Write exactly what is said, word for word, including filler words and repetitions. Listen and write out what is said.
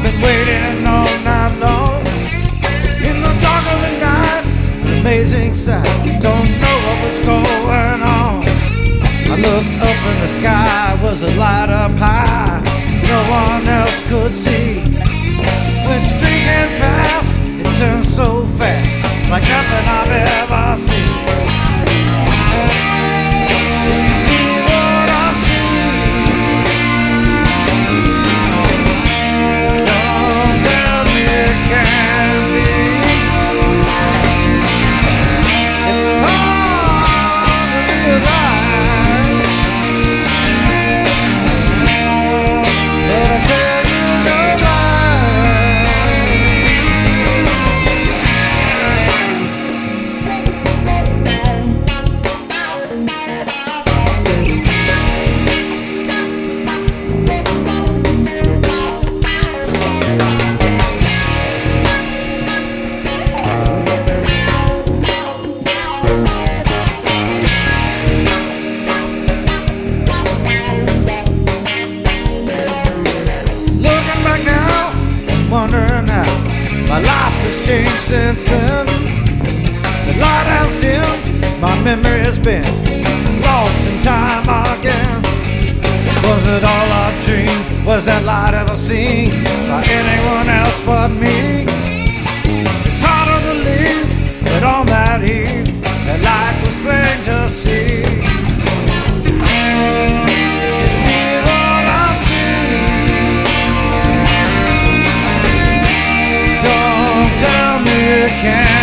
I've been waiting all night long in the dark of the night, an amazing sight. Don't know what was going on. I looked up in the sky, was a light up high, no one else could see. When streaking past, it turned so fast, like nothing I've ever seen. If you see what I've seen, don't tell me it can't be. It's hard to realize, but I tell you no wondering how my life has changed since then. The light has dimmed, my memory has been lost in time again. Was it all a dream? Was that light ever seen by anyone else but me? It's hard to believe that on that eve, that light was plain to see. If you see what I've seen, don't tell me it can't.